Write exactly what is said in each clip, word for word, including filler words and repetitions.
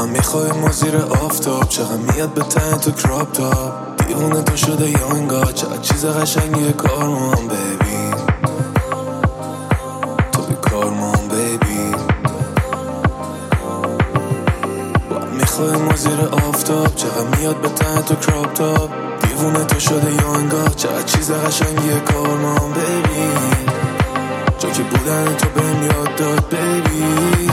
هم میخوایم ما زیر آفتاب، چقدر میاد به تن تو کراپ تاپ. دیوونه تو شده یا انگار چقدر چیز قشنگیه کارمان ببین، تو بی کارمان ببین. با هم میخوایم ما زیر آفتاب، چقدر میاد به تن تو کراپ تاپ. دیوونه تو شده یا انگار چقدر چیز قشنگیه کارمان ببین. جا که بودن تو بهم یاد داد ببین.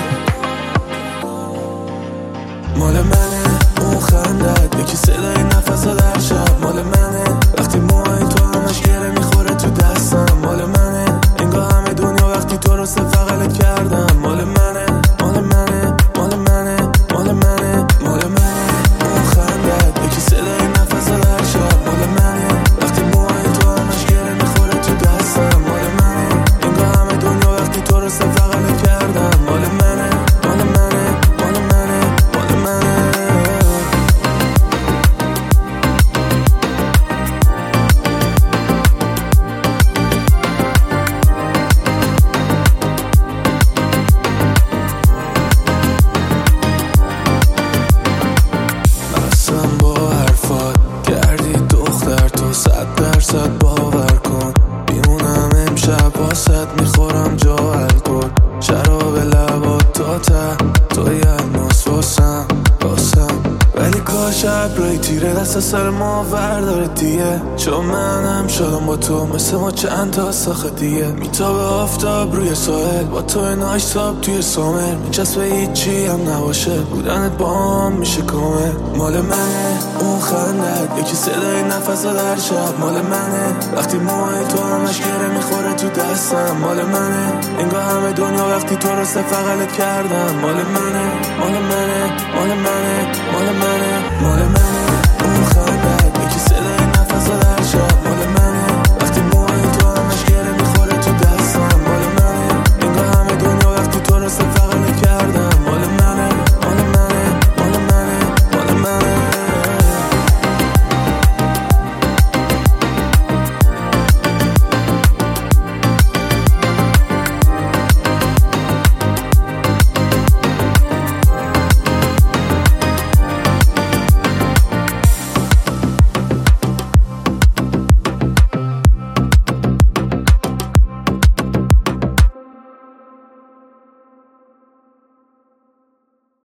مال منه اون خندت، یکی صدای نفس در شب. مال منه وقتی موهای تو همش گره میخوره تو دستم. مال منه انگار همه دنیا وقتی تو رو سفقلت کردم. مال منه مال منه مال منه مال منه مال منه اون خندت، یکی صدای نفس در شب. مال منه وقتی موهای تو همش گره میخوره تو دستم. مال منه انگار همه دنیا وقتی تو رو سفقلت کردم. مال منه مال منه مال منه مال منه. مستم با حرفات کردی دختر، تو صد درصد باور کن. میمونم امشب واسط میخورم جا الکل، شراب لبات تا ته توی الماس واسم واسم. ولی کاش ابرای تیره دست سر ما ورداره دیگه، چون منم شدم با تو مثل ما چند تا ساخه دیگه. میتابه آفتاب روی ساحل با تو ناش ساب توی سامر. میچسبه هیچی هم نباشه بودنت با هم میشه کامل. مال منه اون خندت، یکی صدای نفس در شب. مال منه وقتی موهای تو همش گره میخوره تو دستم. مال منه انگار همه دنیا وقتی تو رو سفقلت کردم. مال منه